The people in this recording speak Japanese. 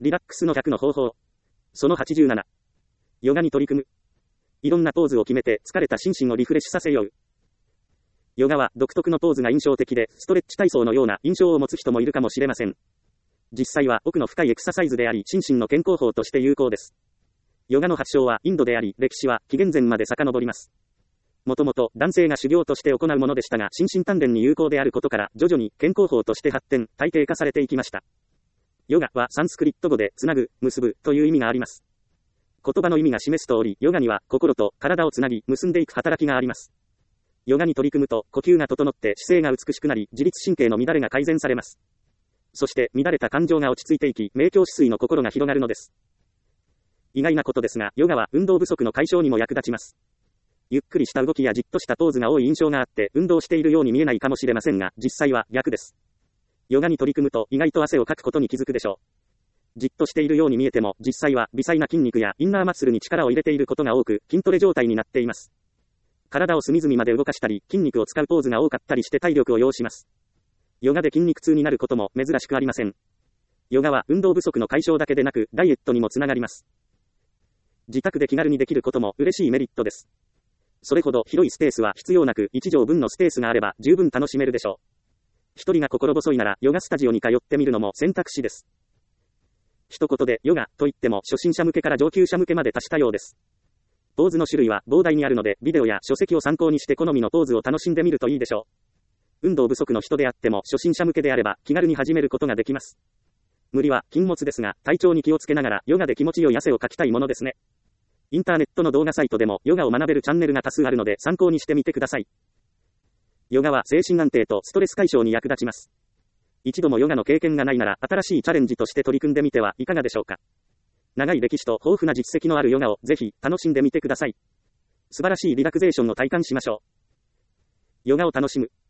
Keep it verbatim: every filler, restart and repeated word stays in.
リラックスのひゃくの方法。そのはちじゅうなな。ヨガに取り組む。いろんなポーズを決めて疲れた心身をリフレッシュさせよう。ヨガは独特のポーズが印象的で、ストレッチ体操のような印象を持つ人もいるかもしれません。実際は奥の深いエクササイズであり、心身の健康法として有効です。ヨガの発祥はインドであり、歴史は紀元前まで遡ります。もともと男性が修行として行うものでしたが、心身鍛錬に有効であることから、徐々に健康法として発展、体系化されていきました。ヨガはサンスクリット語で、つなぐ、結ぶという意味があります。言葉の意味が示す通り、ヨガには心と体をつなぎ、結んでいく働きがあります。ヨガに取り組むと、呼吸が整って姿勢が美しくなり、自律神経の乱れが改善されます。そして、乱れた感情が落ち着いていき、明鏡止水の心が広がるのです。意外なことですが、ヨガは運動不足の解消にも役立ちます。ゆっくりした動きやじっとしたポーズが多い印象があって、運動しているように見えないかもしれませんが、実際は逆です。ヨガに取り組むと、意外と汗をかくことに気づくでしょう。じっとしているように見えても、実際は微細な筋肉やインナーマッスルに力を入れていることが多く、筋トレ状態になっています。体を隅々まで動かしたり、筋肉を使うポーズが多かったりして体力を要します。ヨガで筋肉痛になることも珍しくありません。ヨガは運動不足の解消だけでなく、ダイエットにもつながります。自宅で気軽にできることも嬉しいメリットです。それほど広いスペースは必要なく、一畳分のスペースがあれば十分楽しめるでしょう。一人が心細いなら、ヨガスタジオに通ってみるのも選択肢です。一言でヨガと言っても初心者向けから上級者向けまで多種多様です。ポーズの種類は膨大にあるので、ビデオや書籍を参考にして好みのポーズを楽しんでみるといいでしょう。運動不足の人であっても初心者向けであれば気軽に始めることができます。無理は禁物ですが、体調に気をつけながらヨガで気持ちよい汗をかきたいものですね。インターネットの動画サイトでもヨガを学べるチャンネルが多数あるので参考にしてみてください。ヨガは精神安定とストレス解消に役立ちます。一度もヨガの経験がないなら新しいチャレンジとして取り組んでみてはいかがでしょうか。長い歴史と豊富な実績のあるヨガをぜひ楽しんでみてください。素晴らしいリラクゼーションを体感しましょう。ヨガを楽しむ。